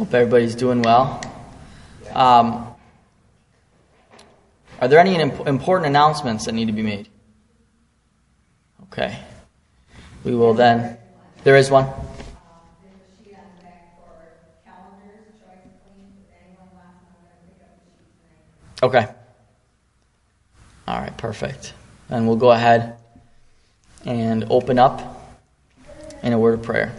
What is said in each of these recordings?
Hope everybody's doing well. Are there any important announcements that need to be made? Okay. We will then. There is one. Okay. All right, perfect. And we'll go ahead and open up in a word of prayer.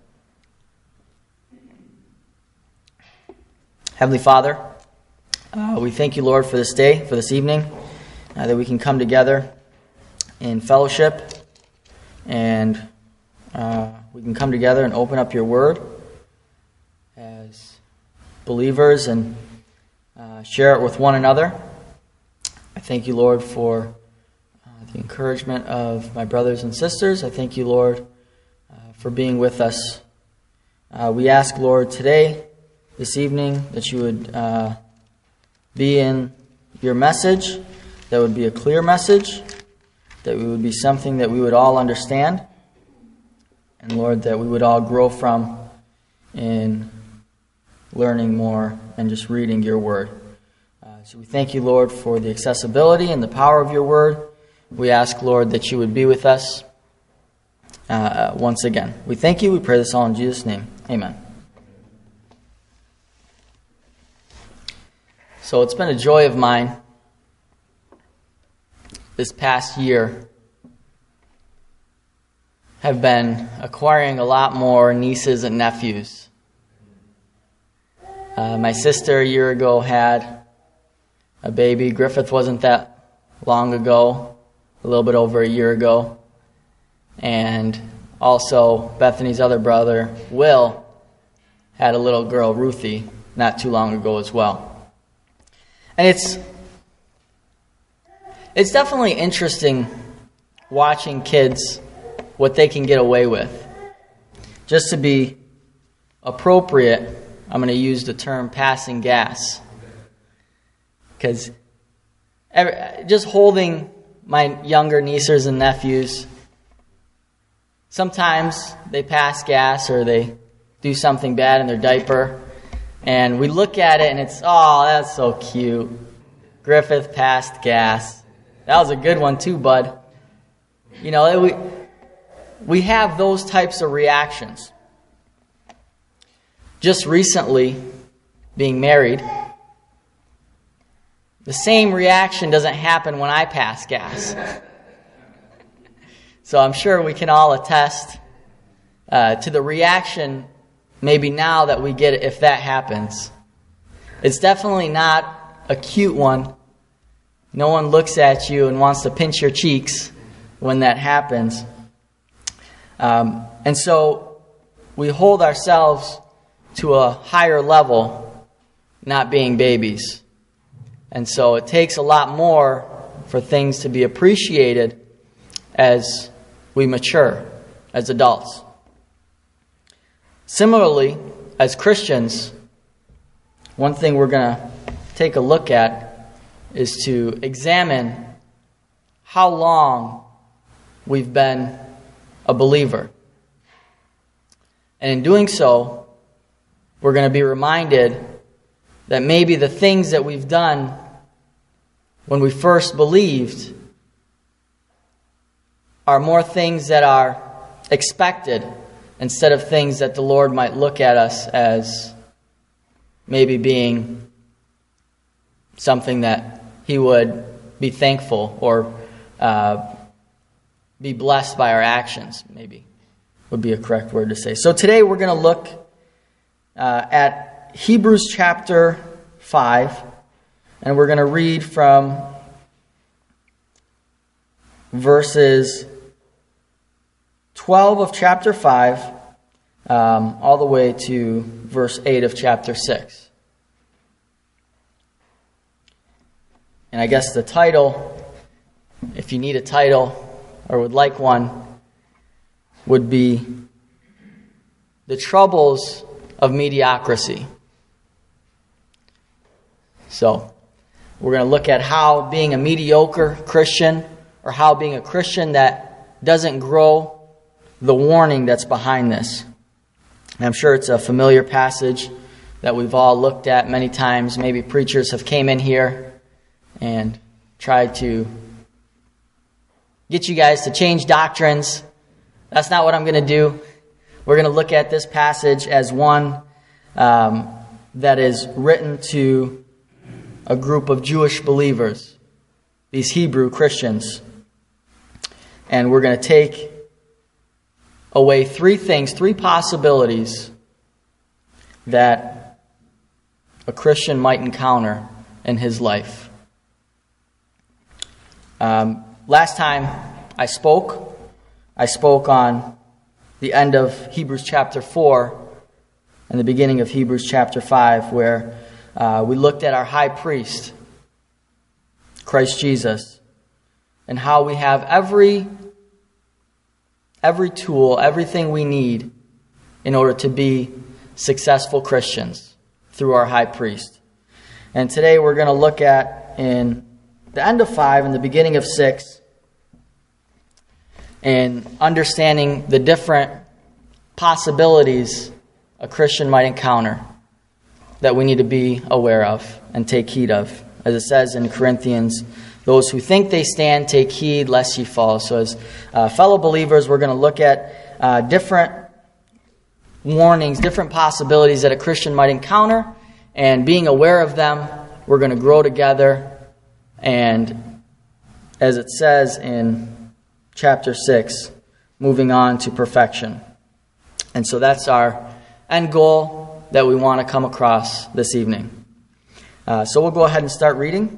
Heavenly Father, we thank you, Lord, for this day, for this evening, that we can come together in fellowship and we can come together and open up your word as believers and share it with one another. I thank you, Lord, for the encouragement of my brothers and sisters. I thank you, Lord, for being with us. We ask, Lord, today, this evening, that you would be in your message, that would be a clear message, that it would be something that we would all understand, and Lord, that we would all grow from in learning more and just reading your word. So we thank you, Lord, for the accessibility and the power of your word. We ask, Lord, that you would be with us once again. We thank you. We pray this all in Jesus' name. Amen. So it's been a joy of mine this past year. Have been acquiring a lot more nieces and nephews. My sister a year ago had a baby. Griffith wasn't that long ago, a little bit over a year ago. And also Bethany's other brother, Will, had a little girl, Ruthie, not too long ago as well. And it's definitely interesting watching kids, what they can get away with. Just to be appropriate, I'm going to use the term passing gas. Because just holding my younger nieces and nephews, sometimes they pass gas or they do something bad in their diaper. And we look at it and it's, oh, that's so cute. Griffith passed gas. That was a good one too, bud. You know, we have those types of reactions. Just recently, being married, the same reaction doesn't happen when I pass gas. So I'm sure we can all attest to the reaction maybe now that we get it if that happens. It's definitely not a cute one. No one looks at you and wants to pinch your cheeks when that happens. And so we hold ourselves to a higher level, not being babies. And so it takes a lot more for things to be appreciated as we mature as adults. Similarly, as Christians, one thing we're going to take a look at is to examine how long we've been a believer. And in doing so, we're going to be reminded that maybe the things that we've done when we first believed are more things that are expected instead of things that the Lord might look at us as maybe being something that He would be thankful or be blessed by our actions, maybe would be a correct word to say. So today we're going to look at Hebrews chapter 5, and we're going to read from verses 12 of chapter 5 all the way to verse 8 of chapter 6. And I guess the title, if you need a title or would like one, would be The Troubles of Mediocrity. So, we're going to look at how being a mediocre Christian, or how being a Christian that doesn't grow, the warning that's behind this. And I'm sure it's a familiar passage that we've all looked at many times. Maybe preachers have came in here and tried to get you guys to change doctrines. That's not what I'm going to do. We're going to look at this passage as one that is written to a group of Jewish believers, these Hebrew Christians. And we're going to take away three things, three possibilities that a Christian might encounter in his life. Last time I spoke on the end of Hebrews chapter 4 and the beginning of Hebrews chapter 5, where we looked at our high priest, Christ Jesus, and how we have every tool, everything we need in order to be successful Christians through our high priest. And today we're going to look at in the end of 5 and the beginning of 6, and understanding the different possibilities a Christian might encounter that we need to be aware of and take heed of. As it says in Corinthians, those who think they stand, take heed lest ye fall. So as fellow believers, we're going to look at different warnings, different possibilities that a Christian might encounter, and being aware of them, we're going to grow together. And as it says in chapter 6, moving on to perfection. And so that's our end goal that we want to come across this evening. So we'll go ahead and start reading.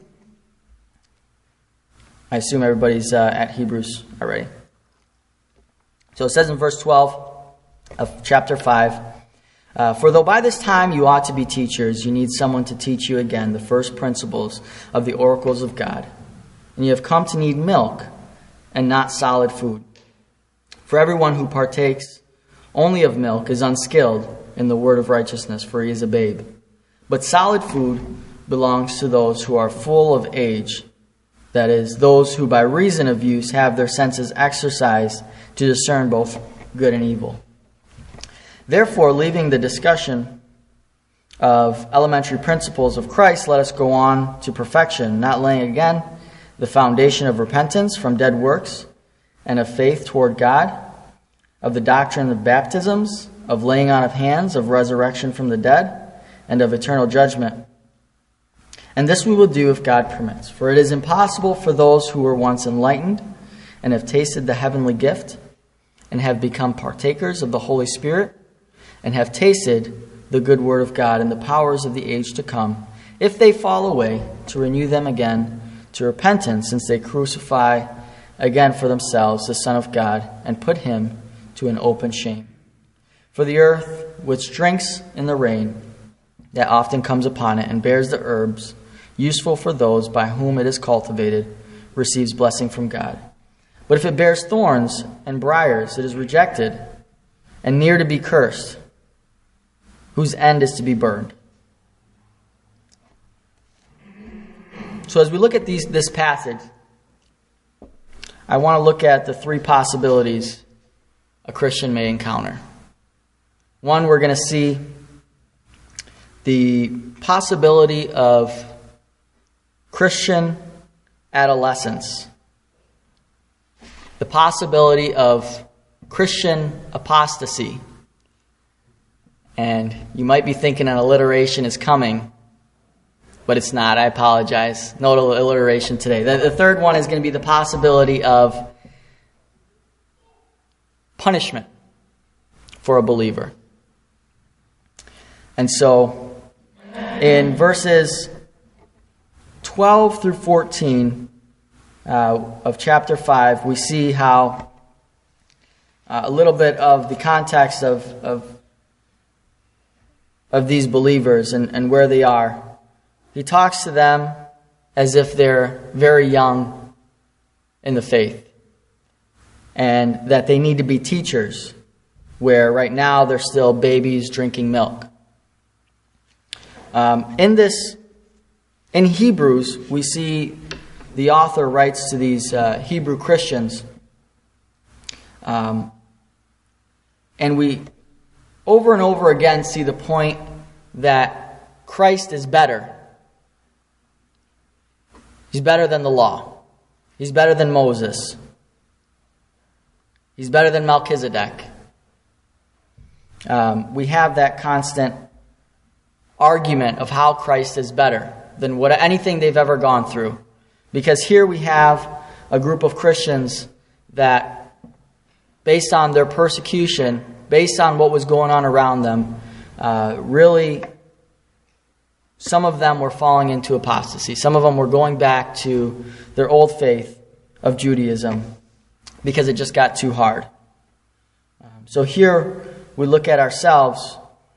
I assume everybody's at Hebrews already. So it says in verse 12 of chapter 5, for though by this time you ought to be teachers, you need someone to teach you again the first principles of the oracles of God. And you have come to need milk and not solid food. For everyone who partakes only of milk is unskilled in the word of righteousness, for he is a babe. But solid food belongs to those who are full of age, that is, those who by reason of use have their senses exercised to discern both good and evil. Therefore, leaving the discussion of elementary principles of Christ, let us go on to perfection, not laying again the foundation of repentance from dead works and of faith toward God, of the doctrine of baptisms, of laying on of hands, of resurrection from the dead, and of eternal judgment. And this we will do if God permits. For it is impossible for those who were once enlightened and have tasted the heavenly gift and have become partakers of the Holy Spirit and have tasted the good word of God and the powers of the age to come, if they fall away, to renew them again to repentance, since they crucify again for themselves the Son of God and put him to an open shame. For the earth, which drinks in the rain that often comes upon it and bears the herbs useful for those by whom it is cultivated, receives blessing from God. But if it bears thorns and briars, it is rejected and near to be cursed, whose end is to be burned. So as we look at this passage, I want to look at the three possibilities a Christian may encounter. One, we're going to see the possibility of Christian adolescence, the possibility of Christian apostasy. And you might be thinking an alliteration is coming, but it's not. I apologize. No alliteration today. The third one is going to be the possibility of punishment for a believer. And so in verses 12 through 14 of chapter 5, we see how a little bit of the context of these believers and where they are. He talks to them as if they're very young in the faith and that they need to be teachers, where right now they're still babies drinking milk. In Hebrews, we see the author writes to these Hebrew Christians, and we over and over again see the point that Christ is better. He's better than the law. He's better than Moses. He's better than Melchizedek. We have that constant argument of how Christ is better than anything they've ever gone through. Because here we have a group of Christians that, based on their persecution, based on what was going on around them, really, some of them were falling into apostasy. Some of them were going back to their old faith of Judaism because it just got too hard. So here we look at ourselves,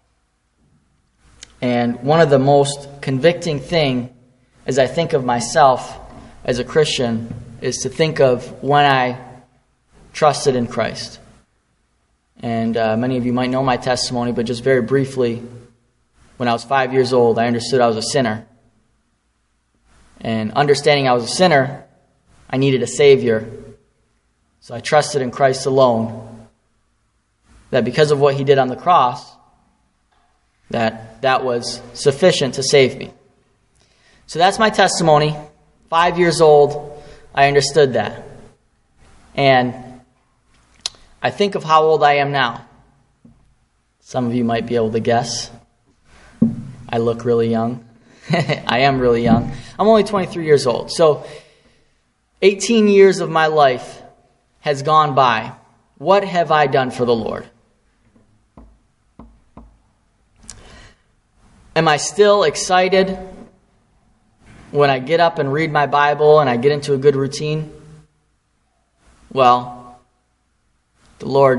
and one of the most convicting thing as I think of myself as a Christian is to think of when I trusted in Christ. And many of you might know my testimony, but just very briefly, when I was 5 years old, I understood I was a sinner. And understanding I was a sinner, I needed a Savior. So I trusted in Christ alone, that because of what He did on the cross, that was sufficient to save me. So that's my testimony. 5 years old, I understood that. And I think of how old I am now. Some of you might be able to guess. I look really young. I am really young. I'm only 23 years old. So 18 years of my life has gone by. What have I done for the Lord? Am I still excited when I get up and read my Bible and I get into a good routine? Well, the Lord,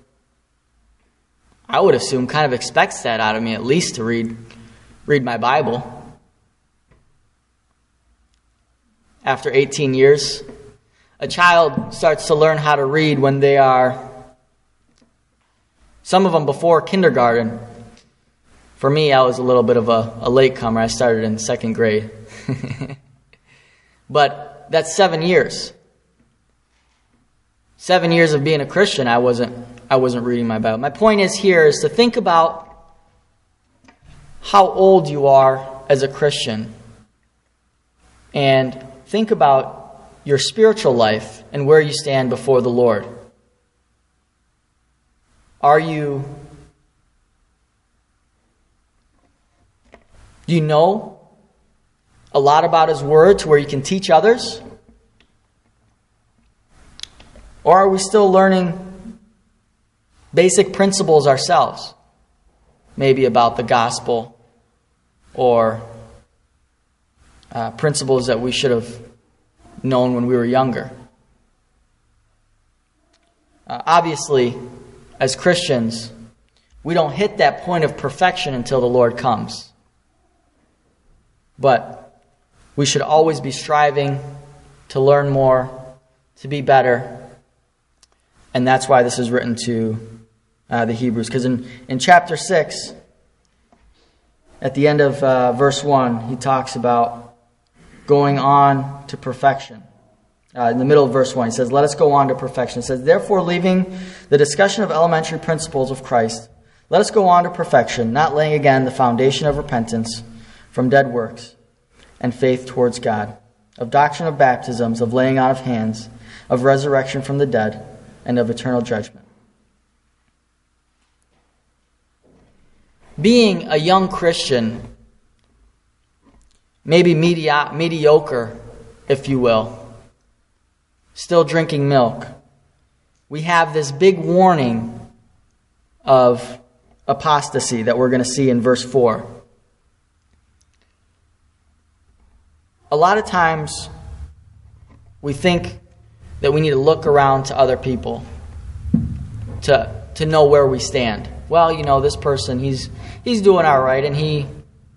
I would assume, kind of expects that out of me, at least to read my Bible. After 18 years, a child starts to learn how to read when they are, some of them before kindergarten. For me, I was a little bit of a latecomer. I started in second grade. But that's 7 years. 7 years of being a Christian, I wasn't reading my Bible. My point is to think about how old you are as a Christian, and think about your spiritual life and where you stand before the Lord. Do you know a lot about His Word to where you can teach others? Or are we still learning basic principles ourselves? Maybe about the gospel, or principles that we should have known when we were younger. Obviously, as Christians, we don't hit that point of perfection until the Lord comes. But we should always be striving to learn more, to be better. And that's why this is written to the Hebrews. Because in chapter 6, at the end of verse 1, he talks about going on to perfection. In the middle of verse 1, he says, "Let us go on to perfection." It says, "Therefore, leaving the discussion of elementary principles of Christ, let us go on to perfection, not laying again the foundation of repentance from dead works and faith towards God, of doctrine of baptisms, of laying on of hands, of resurrection from the dead, and of eternal judgment." Being a young Christian, maybe mediocre, if you will, still drinking milk, we have this big warning of apostasy that we're going to see in verse 4. A lot of times we think that we need to look around to other people to know where we stand. Well, this person, he's doing all right, and he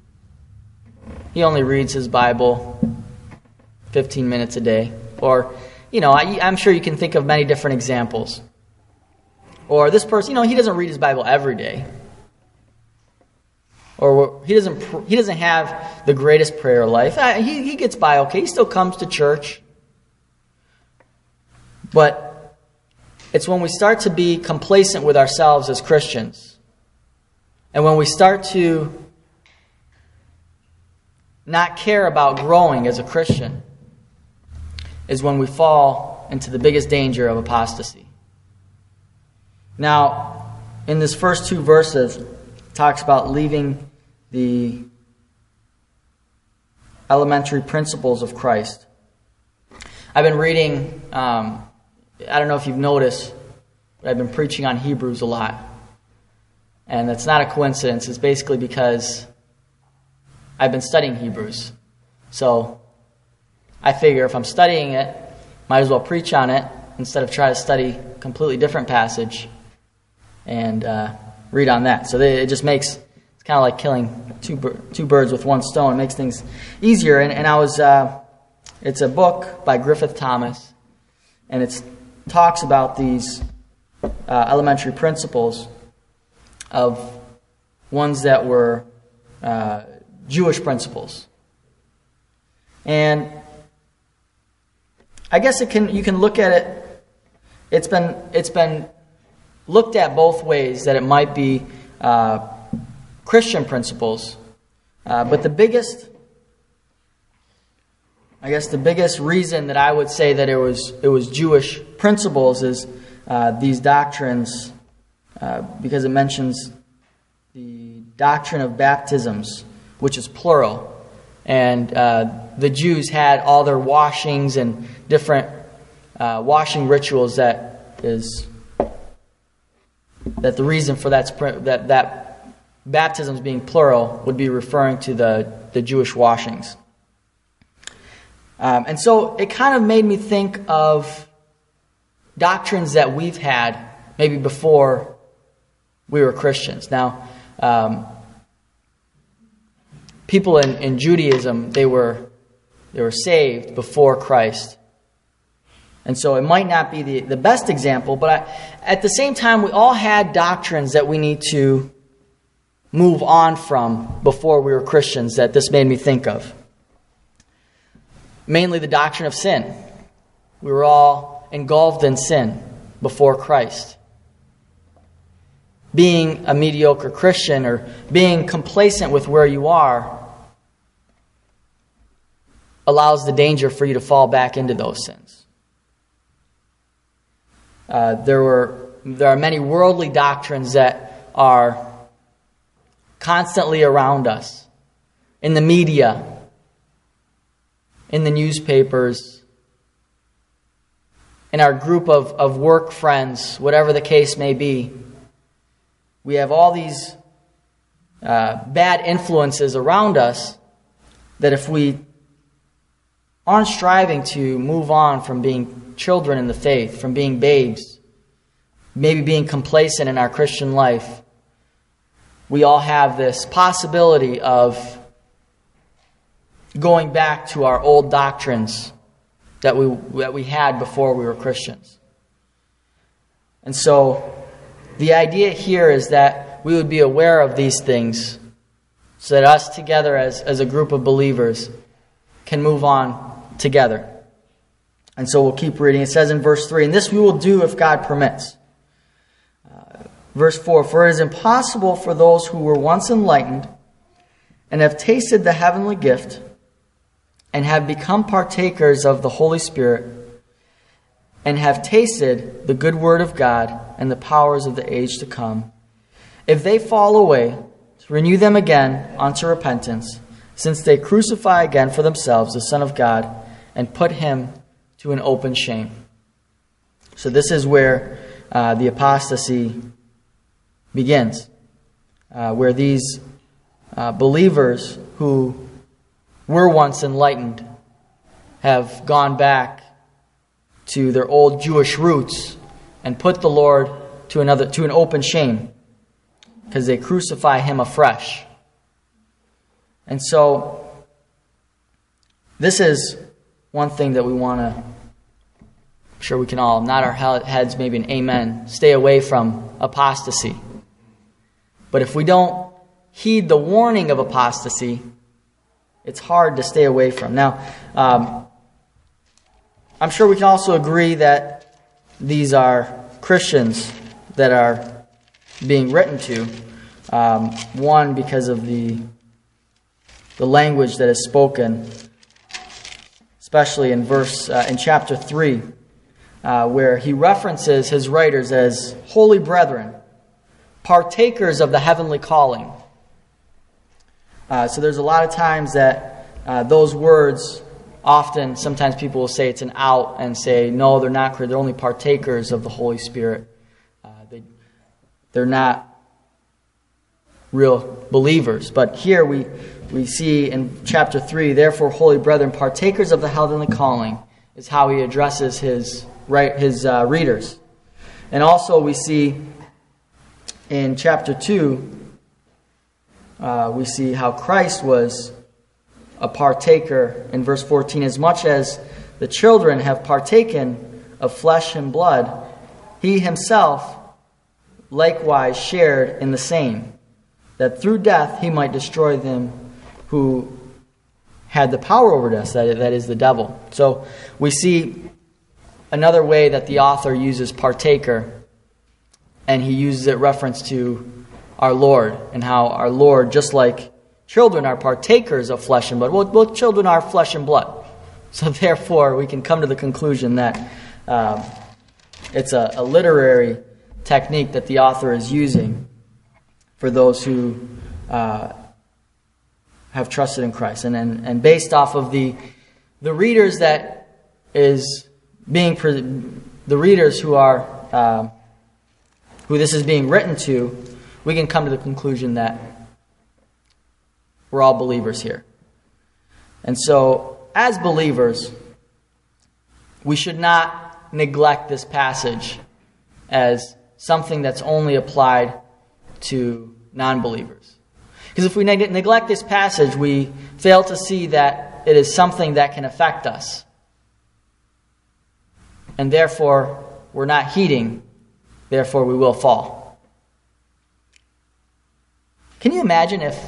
only reads his Bible 15 minutes a day. Or, I'm sure you can think of many different examples. Or this person, he doesn't read his Bible every day. Or he doesn't have the greatest prayer life. He gets by okay. He still comes to church. But it's when we start to be complacent with ourselves as Christians, and when we start to not care about growing as a Christian is when we fall into the biggest danger of apostasy. Now, in this first 2 verses, it talks about leaving the elementary principles of Christ. I've been reading, I don't know if you've noticed, but I've been preaching on Hebrews a lot. And that's not a coincidence. It's basically because I've been studying Hebrews. So I figure if I'm studying it, might as well preach on it instead of try to study a completely different passage and read on that. So it just makes, it's kind of like killing two birds with one stone. It makes things easier. And I was, it's a book by Griffith Thomas, and it talks about these elementary principles of ones that were Jewish principles. And I guess you can look at it. It's been looked at both ways, that it might be Christian principles, but the biggest reason that I would say that it was Jewish principles is these doctrines, because it mentions the doctrine of baptisms, which is plural. And the Jews had all their washings and different washing rituals that the reason for that baptisms being plural would be referring to the Jewish washings. And so it kind of made me think of doctrines that we've had maybe before we were Christians. Now, people in Judaism, they were saved before Christ. And so it might not be the best example, but at the same time, we all had doctrines that we need to move on from before we were Christians that this made me think of. Mainly the doctrine of sin. We were all engulfed in sin before Christ. Being a mediocre Christian or being complacent with where you are allows the danger for you to fall back into those sins. There are many worldly doctrines that are constantly around us, in the media, in the newspapers, in our group of work friends, whatever the case may be. We have all these bad influences around us that if we aren't striving to move on from being children in the faith, from being babes, maybe being complacent in our Christian life, we all have this possibility of going back to our old doctrines that we had before we were Christians. And so the idea here is that we would be aware of these things so that us together as a group of believers can move on together. And so we'll keep reading. It says in verse 3, and this we will do if God permits. Verse 4, for it is impossible for those who were once enlightened and have tasted the heavenly gift and have become partakers of the Holy Spirit and have tasted the good word of God and the powers of the age to come, if they fall away, to renew them again unto repentance, since they crucify again for themselves the Son of God and put him to an open shame. So this is where the apostasy begins, where these believers who were once enlightened have gone back to their old Jewish roots and put the Lord to an open shame because they crucify him afresh. And so this is one thing that we want to, I'm sure we can all nod our heads, maybe an amen, stay away from apostasy. But if we don't heed the warning of apostasy, it's hard to stay away from. Now, I'm sure we can also agree that these are Christians that are being written to. One, because of the the language that is spoken, especially in chapter 3, where he references his writers as holy brethren, partakers of the heavenly calling. So there's a lot of times that those words, sometimes people will say it's an out and say, no, they're not. They're only partakers of the Holy Spirit. They're not real believers. But here we see in chapter 3, therefore, holy brethren, partakers of the heavenly calling, is how he addresses his readers. And also we see in chapter 2, we see how Christ was a partaker in verse 14. As much as the children have partaken of flesh and blood, he himself likewise shared in the same, that through death he might destroy them who had the power over death, that is the devil. So we see another way that the author uses partaker, and he uses it reference to our Lord, and how our Lord, just like children are partakers of flesh and blood, well, children are flesh and blood. So therefore, we can come to the conclusion that it's a literary technique that the author is using for those who have trusted in Christ. And based off of the readers that is being, the readers who are, who this is being written to, we can come to the conclusion that we're all believers here. And so, as believers, we should not neglect this passage as something that's only applied to non-believers. Because if we neglect this passage, we fail to see that it is something that can affect us. And therefore, we're not heeding, therefore we will fall. Can you imagine if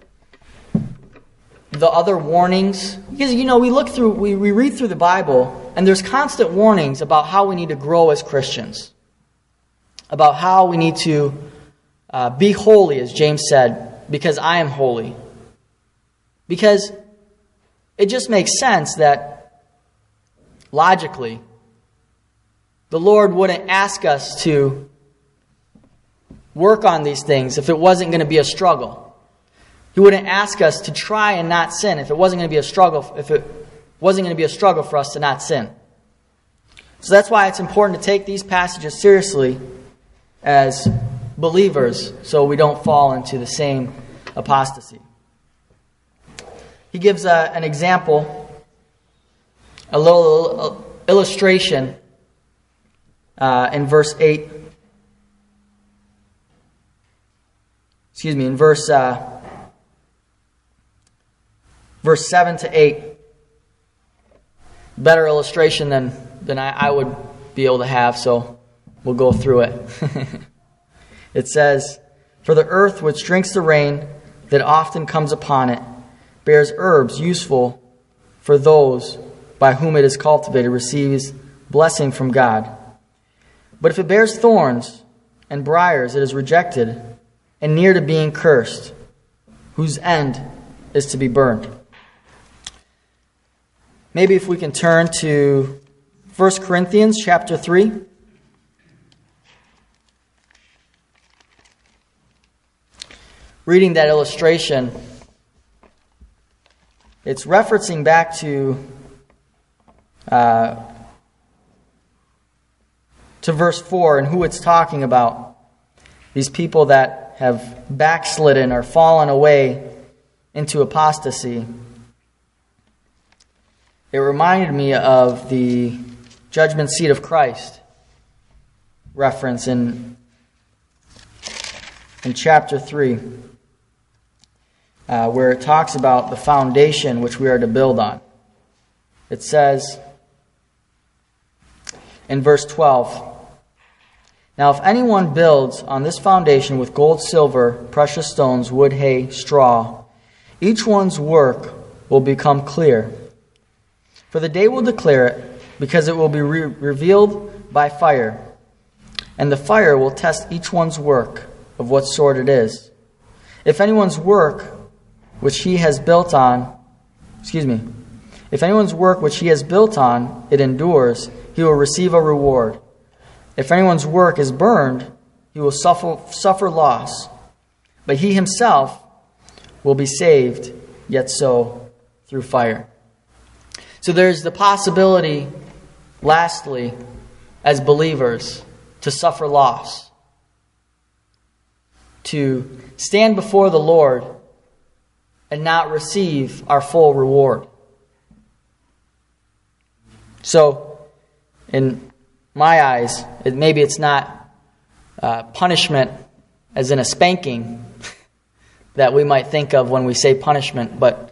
the other warnings, because we read through the Bible, and there's constant warnings about how we need to grow as Christians, about how we need to be holy, as James said, because I am holy. Because it just makes sense that logically the Lord wouldn't ask us to work on these things if it wasn't going to be a struggle. He wouldn't ask us to try and not sin if it wasn't going to be a struggle, for us to not sin. So that's why it's important to take these passages seriously as believers, so we don't fall into the same apostasy. He gives an example, a little illustration in verse 8. In verse 7 to 8. Better illustration than I would be able to have, so we'll go through it. It says, "For the earth which drinks the rain that often comes upon it, bears herbs useful for those by whom it is cultivated, receives blessing from God. But if it bears thorns and briars, it is rejected and near to being cursed, whose end is to be burned." Maybe if we can turn to 1 Corinthians chapter 3. Reading that illustration, it's referencing back to verse 4 and who it's talking about. These people that have backslidden or fallen away into apostasy. It reminded me of the judgment seat of Christ reference in chapter 3, where it talks about the foundation which we are to build on. It says in verse 12, "Now if anyone builds on this foundation with gold, silver, precious stones, wood, hay, straw, each one's work will become clear. For the day will declare it, because it will be revealed by fire. And the fire will test each one's work of what sort it is. If anyone's work which he has built on, if anyone's work which he has built on, it endures, he will receive a reward. If anyone's work is burned, he will suffer loss, but he himself will be saved, yet so through fire. So there's the possibility, lastly, as believers, to suffer loss, to stand before the Lord and not receive our full reward. So, in my eyes, maybe it's not punishment as in a spanking that we might think of when we say punishment, but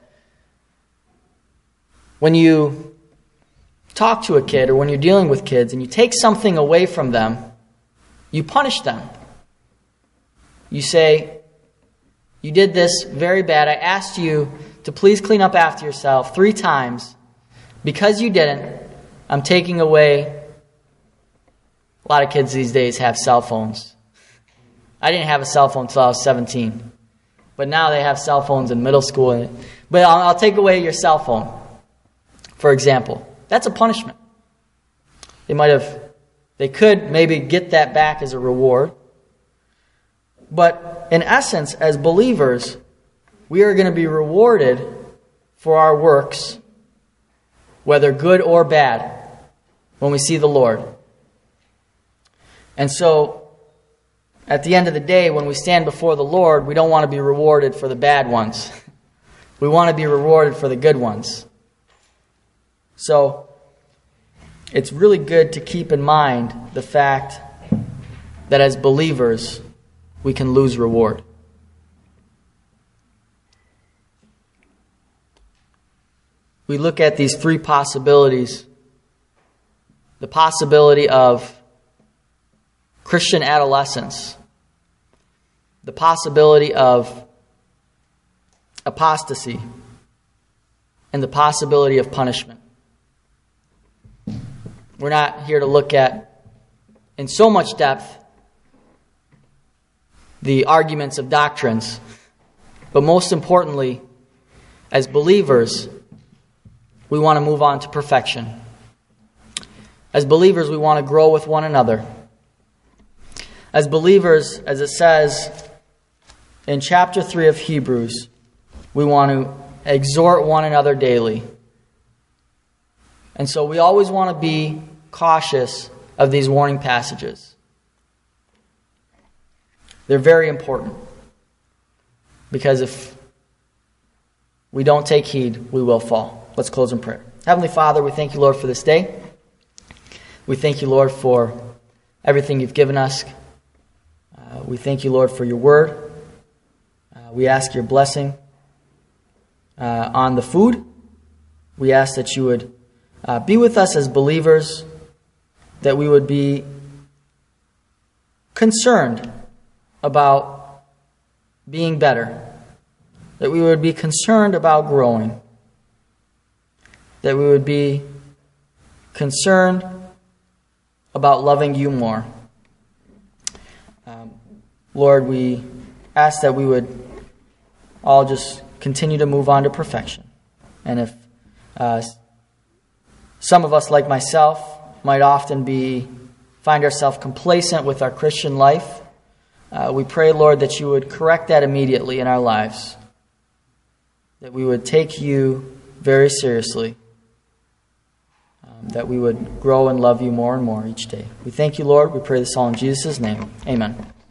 when you talk to a kid or when you're dealing with kids and you take something away from them, you punish them. You say, you did this very bad. I asked you to please clean up after yourself 3 times. Because you didn't, I'm taking away. A lot of kids these days have cell phones. I didn't have a cell phone until I was 17. But now they have cell phones in middle school. But I'll take away your cell phone, for example. That's a punishment. They could maybe get that back as a reward. But in essence, as believers, we are going to be rewarded for our works, whether good or bad, when we see the Lord. And so, at the end of the day, when we stand before the Lord, we don't want to be rewarded for the bad ones. We want to be rewarded for the good ones. So, it's really good to keep in mind the fact that as believers, we can lose reward. We look at these 3 possibilities. The possibility of Christian adolescence. The possibility of apostasy. And the possibility of punishment. We're not here to look at, in so much depth, the arguments of doctrines. But most importantly, as believers, we want to move on to perfection. As believers, we want to grow with one another. As believers, as it says in chapter 3 of Hebrews, we want to exhort one another daily. And so we always want to be cautious of these warning passages. They're very important. Because if we don't take heed, we will fall. Let's close in prayer. Heavenly Father, we thank you, Lord, for this day. We thank you, Lord, for everything you've given us. We thank you, Lord, for your word. We ask your blessing on the food. We ask that you would be with us as believers, that we would be concerned about being better, that we would be concerned about growing, that we would be concerned about loving you more. Lord, we ask that we would all just continue to move on to perfection. And if some of us, like myself, might often find ourselves complacent with our Christian life, we pray, Lord, that you would correct that immediately in our lives, that we would take you very seriously, that we would grow and love you more and more each day. We thank you, Lord. We pray this all in Jesus' name. Amen.